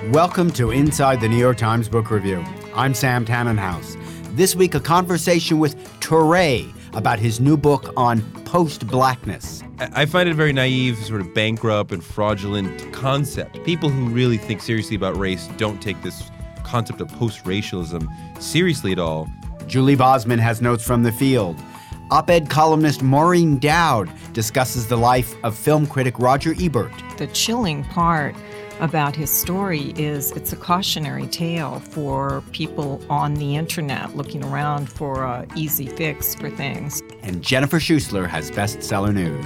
Welcome to Inside the New York Times Book Review. I'm Sam Tannenhouse. This week, a conversation with Touré about his new book on post-blackness. I find it a very naive, sort of bankrupt and fraudulent concept. People who really think seriously about race don't take this concept of post-racialism seriously at all. Julie Bosman has notes from the field. Op-ed columnist Maureen Dowd discusses the life of film critic Roger Ebert. The chilling part about his story is it's a cautionary tale for people on the internet looking around for an easy fix for things. And Jennifer Schuessler has bestseller news.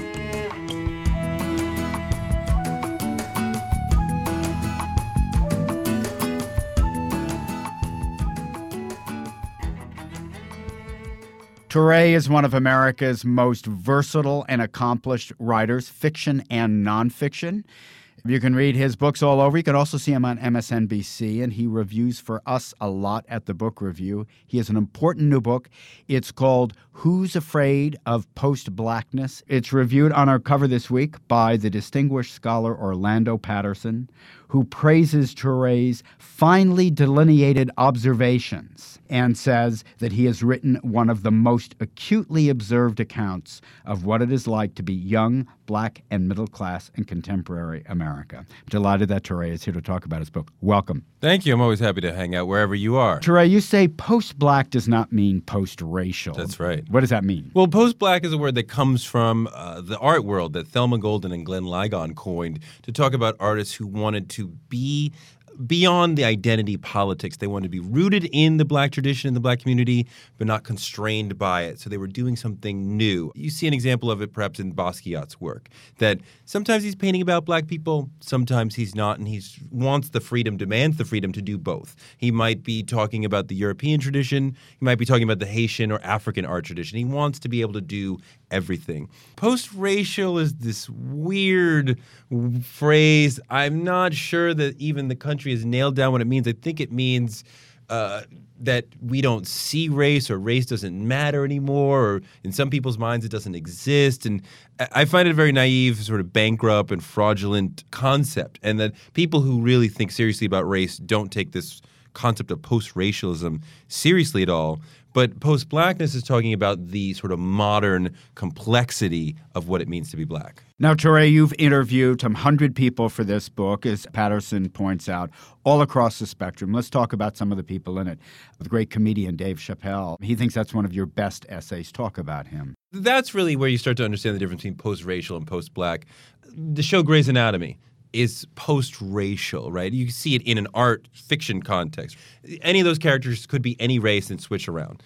Touré is one of America's most versatile and accomplished writers, fiction and nonfiction. You can read his books all over. You can also see him on MSNBC, and he reviews for us a lot at the Book Review. He has an important new book. It's called Who's Afraid of Post-Blackness? It's reviewed on our cover this week by the distinguished scholar Orlando Patterson, who praises Touré's finely delineated observations and says that he has written one of the most acutely observed accounts of what it is like to be young, black, and middle class in contemporary America. I'm delighted that Touré is here to talk about his book. Welcome. Thank you. I'm always happy to hang out wherever you are. Touré, you say post-black does not mean post-racial. That's right. What does that mean? Well, post-black is a word that comes from the art world that Thelma Golden and Glenn Ligon coined to talk about artists who wanted to be beyond the identity politics. They wanted to be rooted in the black tradition, in the black community, but not constrained by it. So they were doing something new. You see an example of it perhaps in Basquiat's work, that sometimes he's painting about black people, sometimes he's not, and he wants the freedom, demands the freedom to do both. He might be talking about the European tradition, he might be talking about the Haitian or African art tradition. He wants to be able to do everything. Post-racial is this weird phrase. I'm not sure that even the country has nailed down what it means. I think it means that we don't see race, or race doesn't matter anymore, or in some people's minds it doesn't exist. And I find it a very naive, sort of bankrupt and fraudulent concept, and that people who really think seriously about race don't take this concept of post-racialism seriously at all. But post-blackness is talking about the sort of modern complexity of what it means to be black. Now, Touré, you've interviewed some 100 people for this book, as Patterson points out, all across the spectrum. Let's talk about some of the people in it. The great comedian Dave Chappelle. He thinks that's one of your best essays. Talk about him. That's really where you start to understand the difference between post-racial and post-black. The show Grey's Anatomy is post-racial, right? You see it in an art fiction context. Any of those characters could be any race and switch around.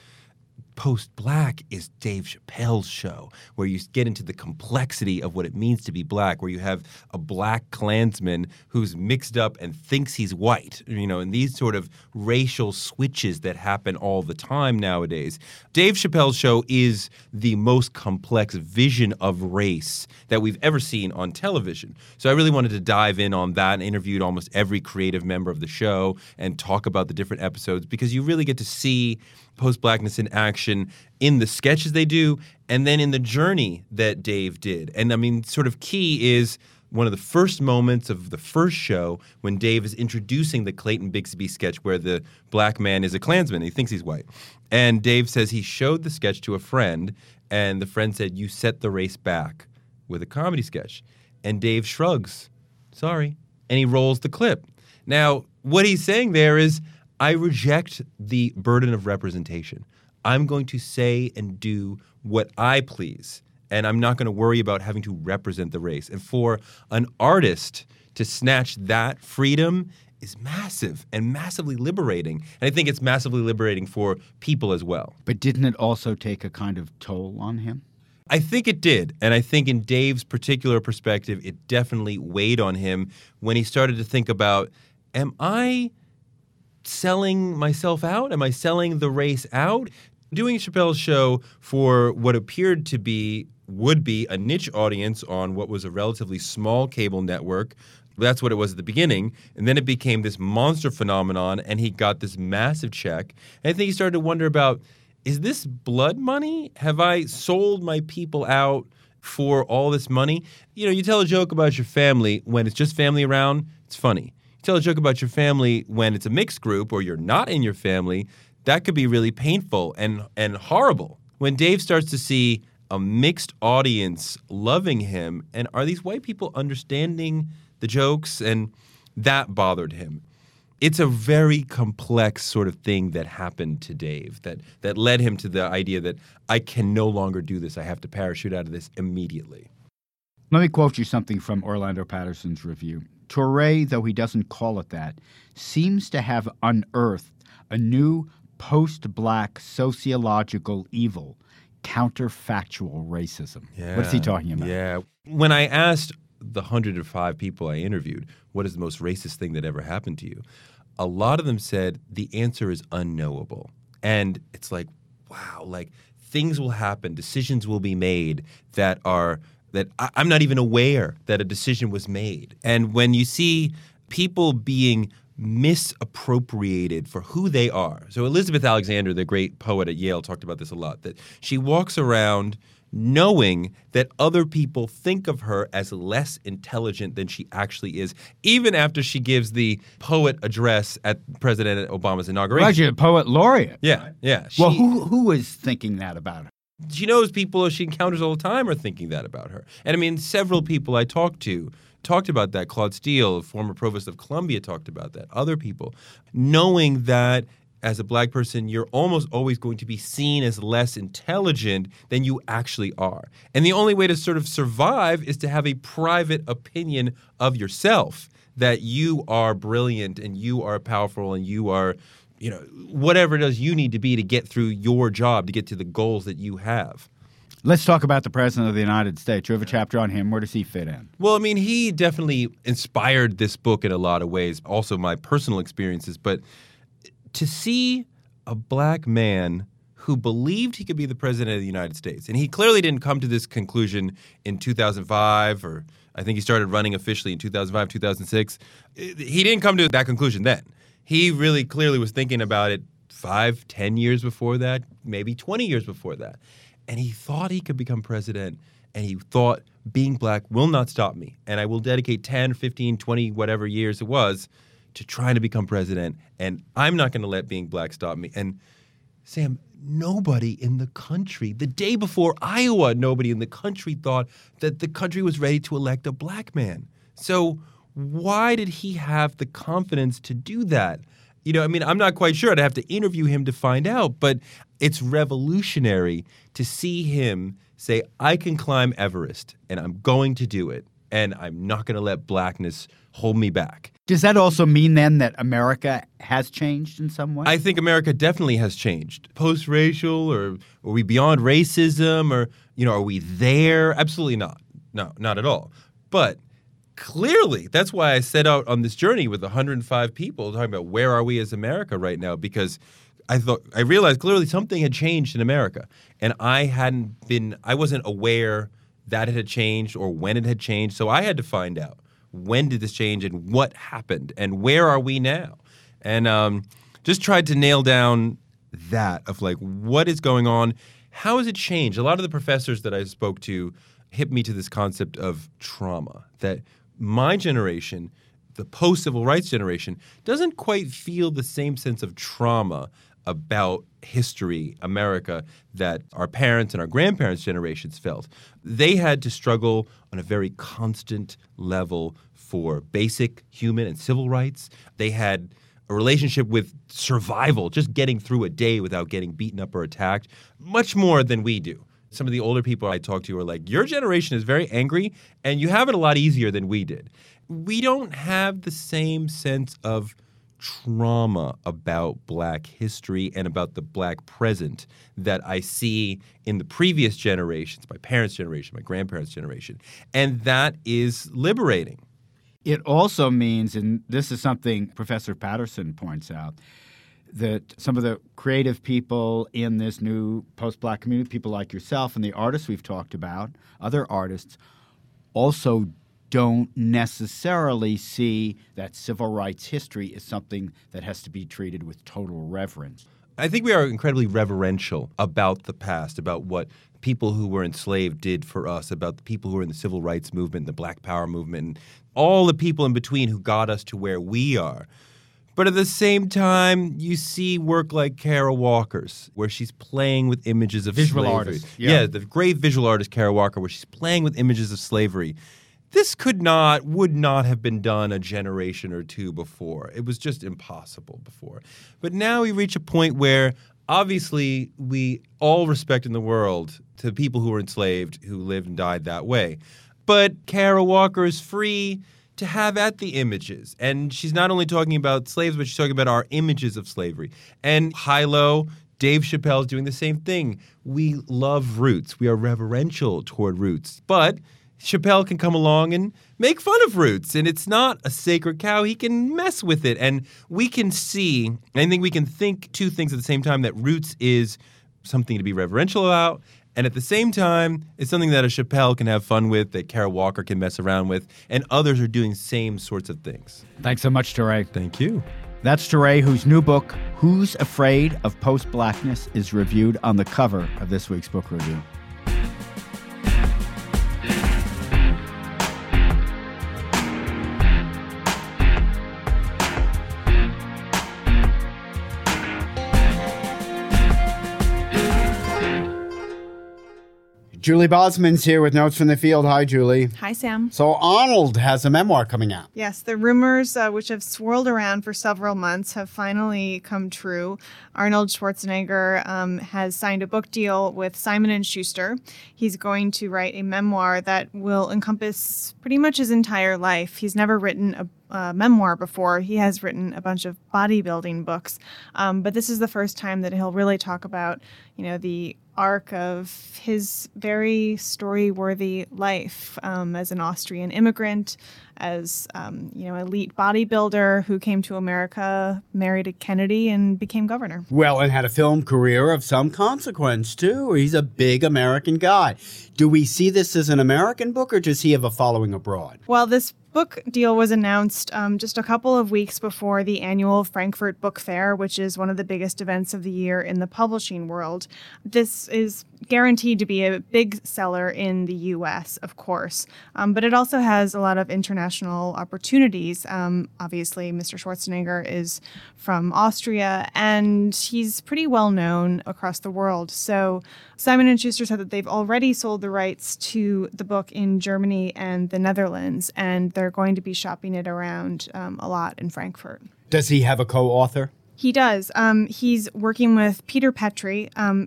Post-black is Dave Chappelle's show, where you get into the complexity of what it means to be black, where you have a black Klansman who's mixed up and thinks he's white, and these sort of racial switches that happen all the time nowadays. Dave Chappelle's show is the most complex vision of race that we've ever seen on television. So I really wanted to dive in on that and interviewed almost every creative member of the show and talk about the different episodes, because you really get to see post-blackness in action in the sketches they do and then in the journey that Dave did. And I mean, sort of key is one of the first moments of the first show when Dave is introducing the Clayton Bigsby sketch where the black man is a Klansman. He thinks he's white. And Dave says he showed the sketch to a friend, and the friend said, "You set the race back with a comedy sketch." And Dave shrugs, "Sorry," and he rolls the clip. Now, what he's saying there is, I reject the burden of representation. I'm going to say and do what I please, and I'm not going to worry about having to represent the race. And for an artist to snatch that freedom is massive and massively liberating. And I think it's massively liberating for people as well. But didn't it also take a kind of toll on him? I think it did. And I think in Dave's particular perspective, it definitely weighed on him when he started to think about, am I selling myself out? Am I selling the race out? Doing Chappelle's show for what appeared to be, would be a niche audience on what was a relatively small cable network. That's what it was at the beginning. And then it became this monster phenomenon, and he got this massive check. And I think he started to wonder about, is this blood money? Have I sold my people out for all this money? You tell a joke about your family when it's just family around, it's funny. tell a joke about your family when it's a mixed group or you're not in your family, that could be really painful and horrible. When Dave starts to see a mixed audience loving him, and are these white people understanding the jokes? And that bothered him. It's a very complex sort of thing that happened to Dave that led him to the idea that I can no longer do this. I have to parachute out of this immediately. Let me quote you something from Orlando Patterson's review. Touré, though he doesn't call it that, seems to have unearthed a new post-black sociological evil, counterfactual racism. Yeah. What is he talking about? Yeah. When I asked the 105 people I interviewed, what is the most racist thing that ever happened to you? A lot of them said the answer is unknowable. And it's like, wow, like things will happen, decisions will be made that I'm not even aware that a decision was made. And when you see people being misappropriated for who they are. So Elizabeth Alexander, the great poet at Yale, talked about this a lot, that she walks around knowing that other people think of her as less intelligent than she actually is, even after she gives the poet address at President Obama's inauguration. Well, she's a poet laureate. Yeah. Well, who is thinking that about her? She knows people she encounters all the time are thinking that about her. And I mean, several people I talked to talked about that. Claude Steele, former provost of Columbia, talked about that. Other people. Knowing that as a black person, you're almost always going to be seen as less intelligent than you actually are. And the only way to sort of survive is to have a private opinion of yourself, that you are brilliant and you are powerful and you are, whatever it is you need to be to get through your job, to get to the goals that you have. Let's talk about the President of the United States. You have a chapter on him. Where does he fit in? Well, I mean, he definitely inspired this book in a lot of ways, also my personal experiences. But to see a black man who believed he could be the president of the United States, and he clearly didn't come to this conclusion in 2005, or I think he started running officially in 2005, 2006. He didn't come to that conclusion then. He really clearly was thinking about it 5, 10 years before that, maybe 20 years before that. And he thought he could become president, and he thought being black will not stop me, and I will dedicate 10, 15, 20, whatever years it was to trying to become president, and I'm not going to let being black stop me. And Sam, nobody in the country, the day before Iowa, nobody in the country thought that the country was ready to elect a black man. So why did he have the confidence to do that? I'm not quite sure. I'd have to interview him to find out, but it's revolutionary to see him say, I can climb Everest, and I'm going to do it, and I'm not going to let blackness hold me back. Does that also mean then that America has changed in some way? I think America definitely has changed. Post-racial, or are we beyond racism, or, are we there? Absolutely not. No, not at all. But clearly, that's why I set out on this journey with 105 people talking about where are we as America right now, because I realized clearly something had changed in America, and I wasn't aware that it had changed or when it had changed. So I had to find out, when did this change and what happened and where are we now? And just tried to nail down that of like, what is going on? How has it changed? A lot of the professors that I spoke to hit me to this concept of trauma, that my generation, the post-civil rights generation, doesn't quite feel the same sense of trauma about history, America, that our parents and our grandparents' generations felt. They had to struggle on a very constant level for basic human and civil rights. They had a relationship with survival, just getting through a day without getting beaten up or attacked, much more than we do. Some of the older people I talked to were like, your generation is very angry, and you have it a lot easier than we did. We don't have the same sense of trauma about black history and about the black present that I see in the previous generations, my parents' generation, my grandparents' generation. And that is liberating. It also means, and this is something Professor Patterson points out, that some of the creative people in this new post-black community, people like yourself and the artists we've talked about, other artists, also don't necessarily see that civil rights history is something that has to be treated with total reverence. I think we are incredibly reverential about the past, about what people who were enslaved did for us, about the people who were in the civil rights movement, the Black Power movement, and all the people in between who got us to where we are. But at the same time, you see work like Kara Walker's, where she's playing with images of Visual slavery. artist, Yeah, the great visual artist Kara Walker, where she's playing with images of slavery. This would not have been done a generation or two before. It was just impossible before. But now we reach a point where obviously we all respect in the world to people who were enslaved, who lived and died that way. But Kara Walker is free to have at the images. And she's not only talking about slaves, but she's talking about our images of slavery. And Hilo, Dave Chappelle is doing the same thing. We love roots. We are reverential toward roots. But Chappelle can come along and make fun of roots, and it's not a sacred cow. He can mess with it, and we can see, I think we can think two things at the same time, that roots is something to be reverential about, and at the same time, it's something that a Chappelle can have fun with, that Kara Walker can mess around with, and others are doing same sorts of things. Thanks so much, Teray. Thank you. That's Teray, whose new book, Who's Afraid of Post-Blackness, is reviewed on the cover of this week's book review. Julie Bosman's here with Notes from the Field. Hi, Julie. Hi, Sam. So Arnold has a memoir coming out. Yes, the rumors which have swirled around for several months have finally come true. Arnold Schwarzenegger has signed a book deal with Simon & Schuster. He's going to write a memoir that will encompass pretty much his entire life. He's never written a memoir before. He has written a bunch of bodybuilding books, but this is the first time that he'll really talk about, the arc of his very story-worthy life as an Austrian immigrant, as elite bodybuilder who came to America, married a Kennedy, and became governor. Well, and had a film career of some consequence, too. He's a big American guy. Do we see this as an American book, or does he have a following abroad? Well, this book deal was announced just a couple of weeks before the annual Frankfurt Book Fair, which is one of the biggest events of the year in the publishing world. This is guaranteed to be a big seller in the U.S., of course, but it also has a lot of international opportunities. Obviously, Mr. Schwarzenegger is from Austria, and he's pretty well known across the world. So Simon & Schuster said that they've already sold the rights to the book in Germany and the Netherlands, and they're going to be shopping it around a lot in Frankfurt. Does he have a co-author? He does. He's working with Peter Petrie,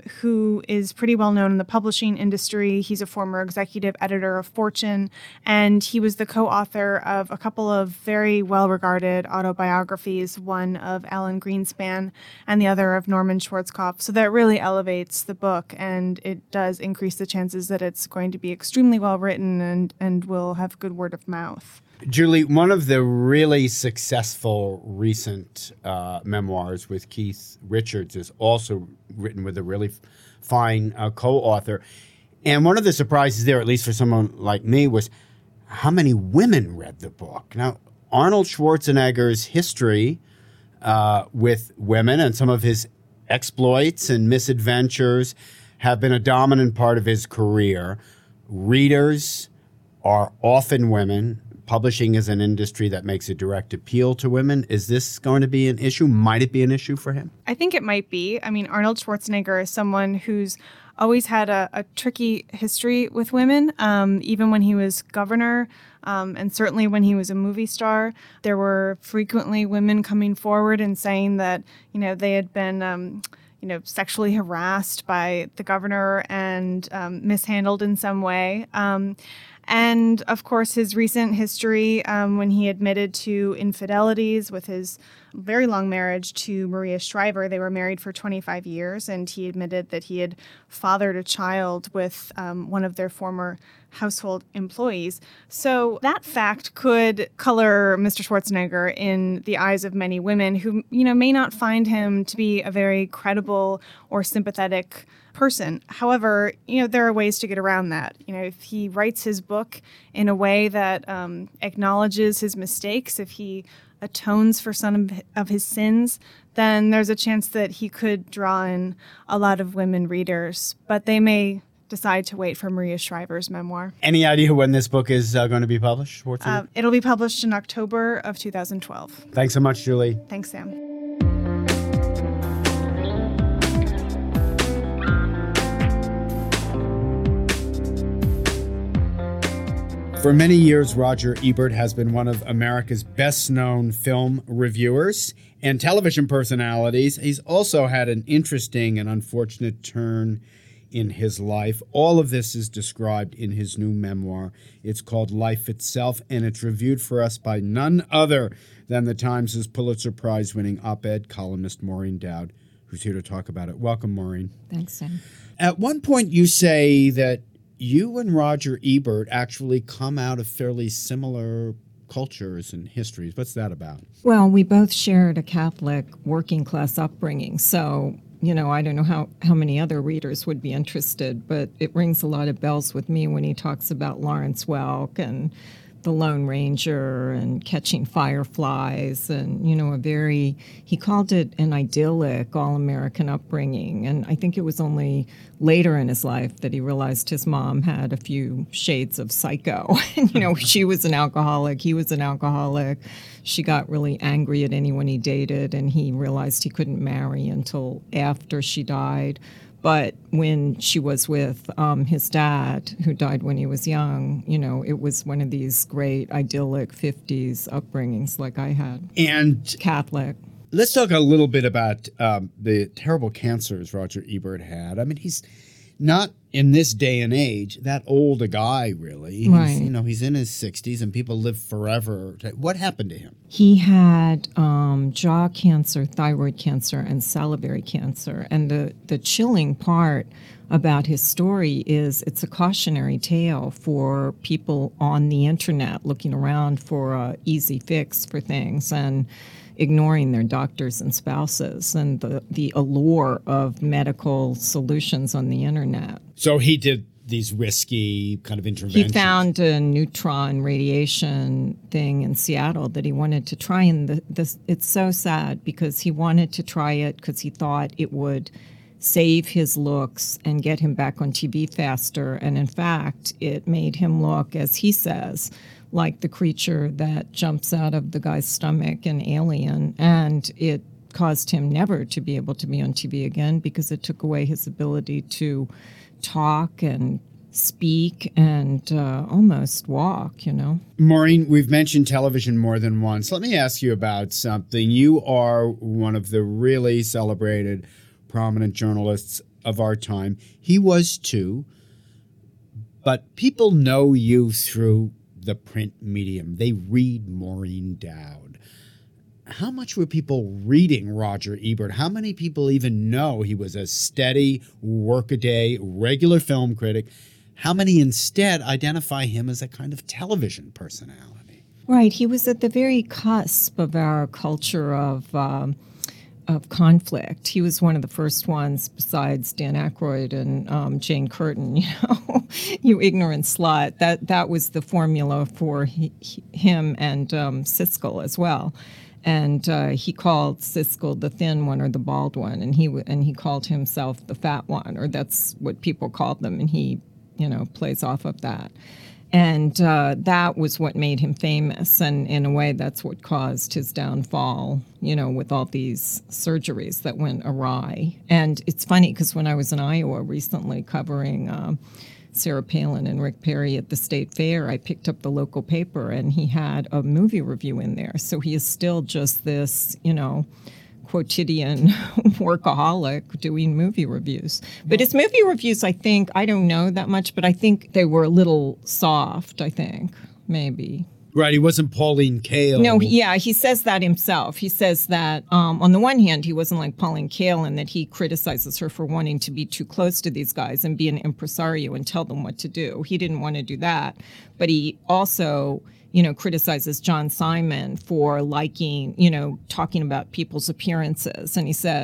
who is pretty well known in the publishing industry. He's a former executive editor of Fortune, and he was the co-author of a couple of very well-regarded autobiographies, one of Alan Greenspan and the other of Norman Schwarzkopf. So that really elevates the book, and it does increase the chances that it's going to be extremely well-written and will have good word of mouth. Julie, one of the really successful recent memoirs with Keith Richards is also written with a really fine co-author. And one of the surprises there, at least for someone like me, was how many women read the book. Now, Arnold Schwarzenegger's history with women and some of his exploits and misadventures have been a dominant part of his career. Readers are often women. Publishing is an industry that makes a direct appeal to women. Is this going to be an issue? Might it be an issue for him? I think it might be. I mean, Arnold Schwarzenegger is someone who's always had a tricky history with women, even when he was governor, and certainly when he was a movie star. There were frequently women coming forward and saying that, they had been sexually harassed by the governor and mishandled in some way. And, of course, his recent history when he admitted to infidelities with his very long marriage to Maria Shriver. They were married for 25 years, and he admitted that he had fathered a child with one of their former household employees. So that fact could color Mr. Schwarzenegger in the eyes of many women who, may not find him to be a very credible or sympathetic person. However, there are ways to get around that. If he writes his book in a way that acknowledges his mistakes, if he atones for some of his sins, then there's a chance that he could draw in a lot of women readers. But they may decide to wait for Maria Shriver's memoir. Any idea when this book is going to be published? It'll be published in October of 2012. Thanks so much, Julie. Thanks, Sam. For many years, Roger Ebert has been one of America's best-known film reviewers and television personalities. He's also had an interesting and unfortunate turn in his life. All of this is described in his new memoir. It's called Life Itself, and it's reviewed for us by none other than the Times' Pulitzer Prize-winning op-ed columnist Maureen Dowd, who's here to talk about it. Welcome, Maureen. Thanks, Sam. At one point, you say that you and Roger Ebert actually come out of fairly similar cultures and histories. What's that about? Well, we both shared a Catholic working class upbringing. So, I don't know how many other readers would be interested, but it rings a lot of bells with me when he talks about Lawrence Welk and the Lone Ranger and catching fireflies and, he called it an idyllic all-American upbringing. And I think it was only later in his life that he realized his mom had a few shades of psycho. She was an alcoholic, he was an alcoholic. She got really angry at anyone he dated, and he realized he couldn't marry until after she died. But when she was with his dad, who died when he was young, it was one of these great idyllic 50s upbringings like I had. And Catholic. Let's talk a little bit about the terrible cancers Roger Ebert had. I mean, he's not in this day and age that old a guy, really. Right. He's in his 60s and people live forever. What happened to him? He had jaw cancer, thyroid cancer, and salivary cancer. And the chilling part about his story is it's a cautionary tale for people on the internet looking around for an easy fix for things and ignoring their doctors and spouses and the allure of medical solutions on the internet. So he did these risky kind of interventions. He found a neutron radiation thing in Seattle that he wanted to try, and it's so sad because he wanted to try it because he thought it would save his looks and get him back on TV faster. And in fact, it made him look, as he says, like the creature that jumps out of the guy's stomach in Alien, and it caused him never to be able to be on TV again because it took away his ability to talk and speak and almost walk, Maureen, we've mentioned television more than once. Let me ask you about something. You are one of the really celebrated, prominent journalists of our time. He was too, but people know you through the print medium. They read Maureen Dowd. How much were people reading Roger Ebert? How many people even know he was a steady, workaday, regular film critic? How many instead identify him as a kind of television personality? Right. He was at the very cusp of our culture of conflict. He was one of the first ones, besides Dan Aykroyd and Jane Curtin, you ignorant slut. That was the formula for him and Siskel as well. And he called Siskel the thin one or the bald one, and he called himself the fat one, or that's what people called them, and he, plays off of that. And that was what made him famous, and in a way that's what caused his downfall, with all these surgeries that went awry. And it's funny because when I was in Iowa recently covering Sarah Palin and Rick Perry at the State Fair, I picked up the local paper and he had a movie review in there. So he is still just this, quotidian workaholic doing movie reviews. But his movie reviews, I don't know that much, but I think they were a little soft, maybe. Right, he wasn't Pauline Kael. No, he says that himself. He says that on the one hand, he wasn't like Pauline Kael in that he criticizes her for wanting to be too close to these guys and be an impresario and tell them what to do. He didn't want to do that. But he also criticizes John Simon for liking, talking about people's appearances. And he said,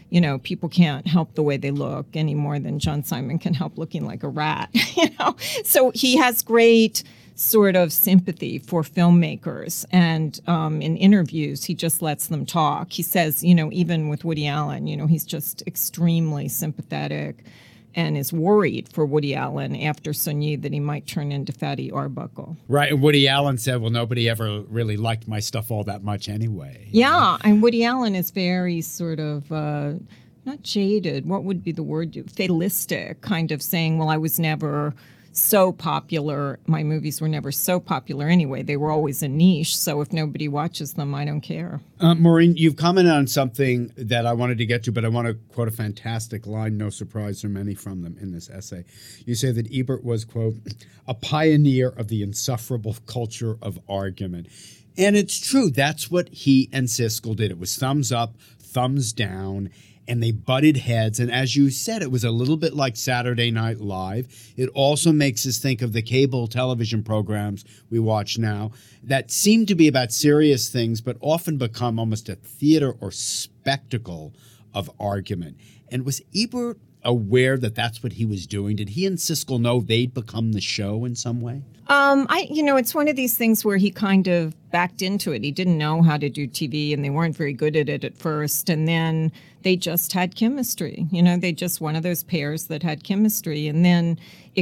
people can't help the way they look any more than John Simon can help looking like a rat, So he has great sort of sympathy for filmmakers. And in interviews, he just lets them talk. He says, even with Woody Allen, he's just extremely sympathetic and is worried for Woody Allen after Soigny that he might turn into Fatty Arbuckle. Right, and Woody Allen said, well, nobody ever really liked my stuff all that much anyway. Yeah, and Woody Allen is very sort of, not jaded, what would be the word? Fatalistic, kind of saying, well, I was never so popular. My movies were never so popular anyway. They were always a niche, so if nobody watches them, I don't care. Maureen, you've commented on something that I wanted to get to, but I want to quote a fantastic line, no surprise there are many from them in this essay. You say that Ebert was, quote, a pioneer of the insufferable culture of argument. And it's true. That's what he and Siskel did. It was thumbs up, thumbs down, and they butted heads. And as you said, it was a little bit like Saturday Night Live. It also makes us think of the cable television programs we watch now that seem to be about serious things, but often become almost a theater or spectacle of argument. And was Ebert aware that that's what he was doing? Did he and Siskel know they'd become the show in some way? It's one of these things where he kind of backed into it. He didn't know how to do TV, and they weren't very good at it at first. And then they just had chemistry. They just one of those pairs that had chemistry. And then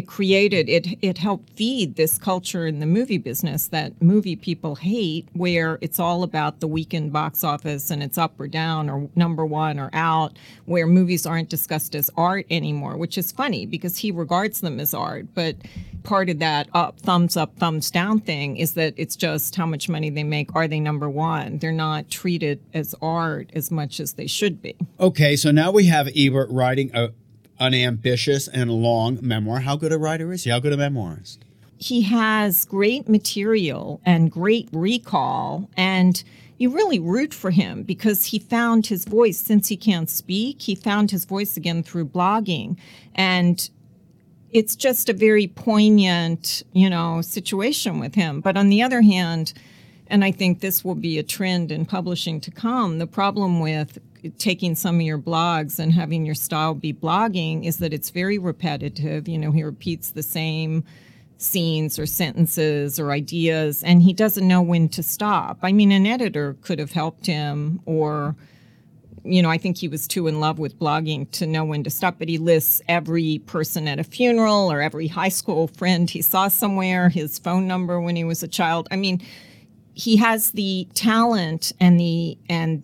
it helped feed this culture in the movie business that movie people hate, where it's all about the weekend box office and it's up or down or number one or out, where movies aren't discussed as art anymore, which is funny because he regards them as art. But part of that thumbs up, thumbs down thing is that it's just how much money they make. Are they number one? They're not treated as art as much as they should be. Okay, so now we have Ebert writing an ambitious and long memoir. How good a writer is he? How good a memoirist? He has great material and great recall, and you really root for him because he found his voice. Since he can't speak, he found his voice again through blogging. And it's just a very poignant, situation with him. But on the other hand, and I think this will be a trend in publishing to come, the problem with taking some of your blogs and having your style be blogging is that it's very repetitive. He repeats the same scenes or sentences or ideas, and he doesn't know when to stop. I mean, an editor could have helped him, or I think he was too in love with blogging to know when to stop, but he lists every person at a funeral or every high school friend he saw somewhere, his phone number when he was a child. I mean, he has the talent and the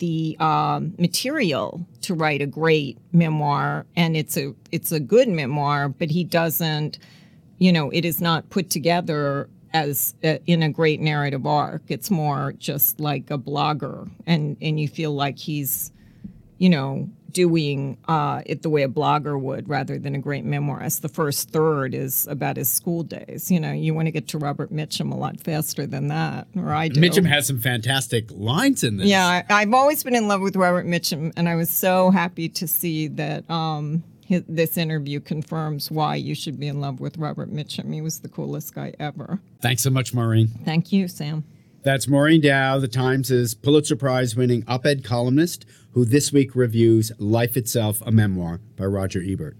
material to write a great memoir, and it's a good memoir, but he doesn't, it is not put together as in a great narrative arc. It's more just like a blogger, and you feel like he's doing it the way a blogger would rather than a great memoirist. The first third is about his school days. You want to get to Robert Mitchum a lot faster than that, or I do. Mitchum has some fantastic lines in this. Yeah, I've always been in love with Robert Mitchum, and I was so happy to see that this interview confirms why you should be in love with Robert Mitchum. He was the coolest guy ever. Thanks so much, Maureen. Thank you, Sam. That's Maureen Dow, the Times' Pulitzer Prize-winning op-ed columnist, who this week reviews Life Itself, a Memoir by Roger Ebert.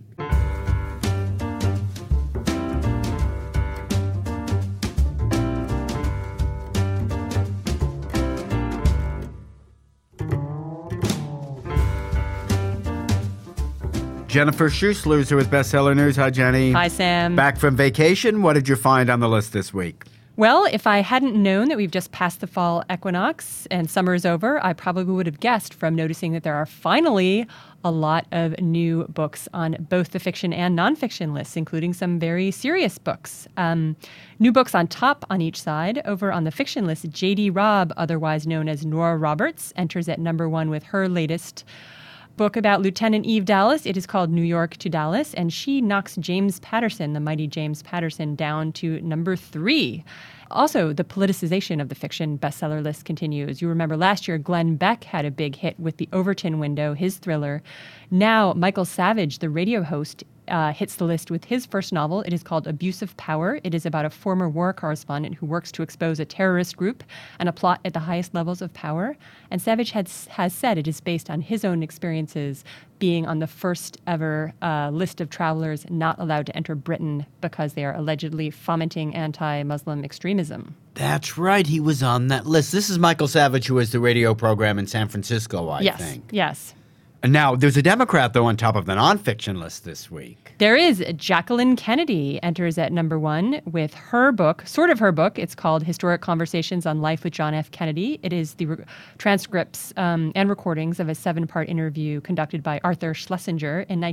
Jennifer Schussler is here with Bestseller News. Hi, Jenny. Hi, Sam. Back from vacation. What did you find on the list this week? Well, if I hadn't known that we've just passed the fall equinox and summer is over, I probably would have guessed from noticing that there are finally a lot of new books on both the fiction and nonfiction lists, including some very serious books. New books on top on each side. Over on the fiction list, J.D. Robb, otherwise known as Nora Roberts, enters at number 1 with her latest book about Lieutenant Eve Dallas. It is called New York to Dallas, and she knocks James Patterson, the mighty James Patterson, down to number 3. Also, the politicization of the fiction bestseller list continues. You remember last year, Glenn Beck had a big hit with The Overton Window, his thriller. Now, Michael Savage, the radio host, hits the list with his first novel. It is called Abuse of Power. It is about a former war correspondent who works to expose a terrorist group and a plot at the highest levels of power. And Savage has said it is based on his own experiences being on the first ever list of travelers not allowed to enter Britain because they are allegedly fomenting anti-Muslim extremism. That's right. He was on that list. This is Michael Savage, who has the radio program in San Francisco, I think. Yes. And now, there's a Democrat, though, on top of the nonfiction list this week. There is. Jacqueline Kennedy enters at number 1 with her book, sort of her book. It's called Historic Conversations on Life with John F. Kennedy. It is the transcripts and recordings of a 7-part interview conducted by Arthur Schlesinger in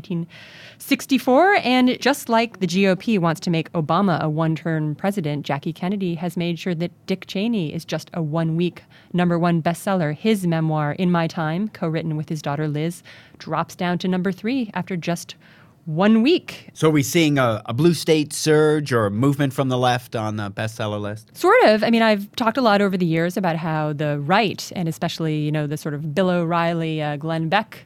1964. And just like the GOP wants to make Obama a one-term president, Jackie Kennedy has made sure that Dick Cheney is just a one-week number 1 bestseller. His memoir, In My Time, co-written with his daughter Liz, drops down to number 3 after just 1 week. So are we seeing a blue state surge or a movement from the left on the bestseller list? Sort of. I mean, I've talked a lot over the years about how the right, and especially, the sort of Bill O'Reilly, Glenn Beck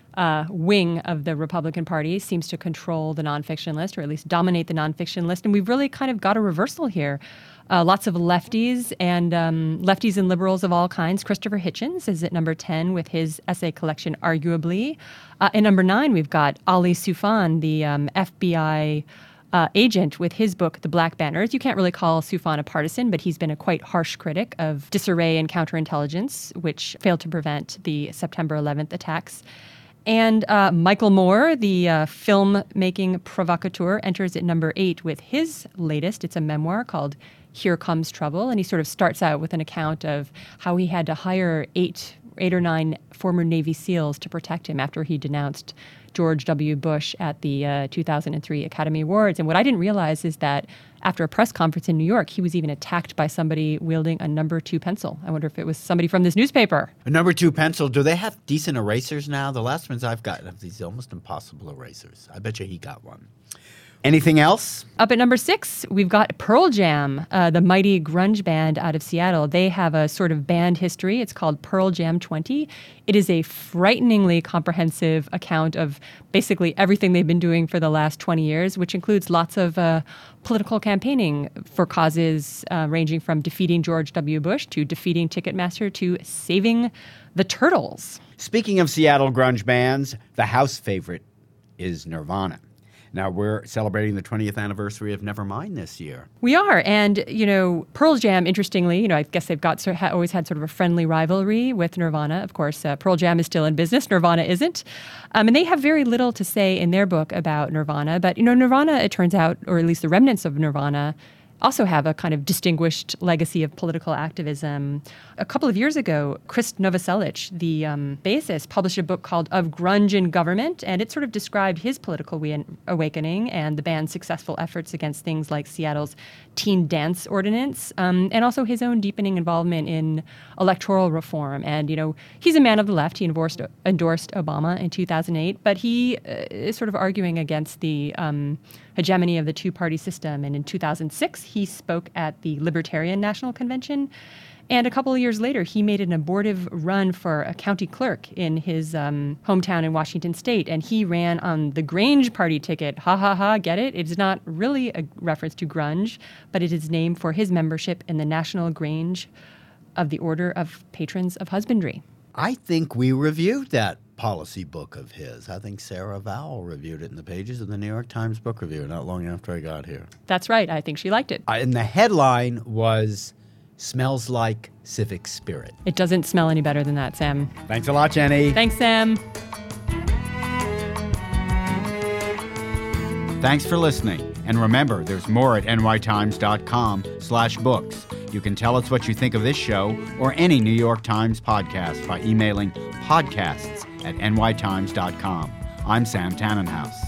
wing of the Republican Party seems to control the nonfiction list, or at least dominate the nonfiction list. And we've really kind of got a reversal here. Lots of lefties and liberals of all kinds. Christopher Hitchens is at number 10 with his essay collection, Arguably. At number 9, we've got Ali Soufan, the FBI agent, with his book, The Black Banners. You can't really call Soufan a partisan, but he's been a quite harsh critic of disarray and counterintelligence, which failed to prevent the September 11th attacks. And Michael Moore, the filmmaking provocateur, enters at number 8 with his latest. It's a memoir called Here Comes Trouble. And he sort of starts out with an account of how he had to hire eight or nine former Navy SEALs to protect him after he denounced George W. Bush at the 2003 Academy Awards. And what I didn't realize is that after a press conference in New York, he was even attacked by somebody wielding a number 2 pencil. I wonder if it was somebody from this newspaper. A number 2 pencil. Do they have decent erasers now? The last ones I've got have these almost impossible erasers. I bet you he got one. Anything else? Up at number 6, we've got Pearl Jam, the mighty grunge band out of Seattle. They have a sort of band history. It's called Pearl Jam 20. It is a frighteningly comprehensive account of basically everything they've been doing for the last 20 years, which includes lots of political campaigning for causes ranging from defeating George W. Bush to defeating Ticketmaster to saving the Turtles. Speaking of Seattle grunge bands, the house favorite is Nirvana. Now, we're celebrating the 20th anniversary of Nevermind this year. We are. And, Pearl Jam, interestingly, I guess they've always had sort of a friendly rivalry with Nirvana. Of course, Pearl Jam is still in business. Nirvana isn't. And they have very little to say in their book about Nirvana. But, Nirvana, it turns out, or at least the remnants of Nirvana, also have a kind of distinguished legacy of political activism. A couple of years ago, Chris Novoselic, the bassist, published a book called Of Grunge in Government, and it sort of described his political awakening and the band's successful efforts against things like Seattle's teen dance ordinance, and also his own deepening involvement in electoral reform. And, he's a man of the left. He endorsed Obama in 2008, but he is sort of arguing against the hegemony of the two-party system. And in 2006, he spoke at the Libertarian National Convention. And a couple of years later, he made an abortive run for a county clerk in his hometown in Washington State. And he ran on the Grange Party ticket. Ha, ha, ha, get it? It's not really a reference to grunge, but it is named for his membership in the National Grange of the Order of Patrons of Husbandry. I think we reviewed that policy book of his. I think Sarah Vowell reviewed it in the pages of the New York Times Book Review not long after I got here. That's right. I think she liked it. And the headline was, "Smells Like Civic Spirit." It doesn't smell any better than that, Sam. Thanks a lot, Jenny. Thanks, Sam. Thanks for listening. And remember, there's more at nytimes.com/books. You can tell us what you think of this show or any New York Times podcast by emailing podcasts@nytimes.com. I'm Sam Tannenhouse.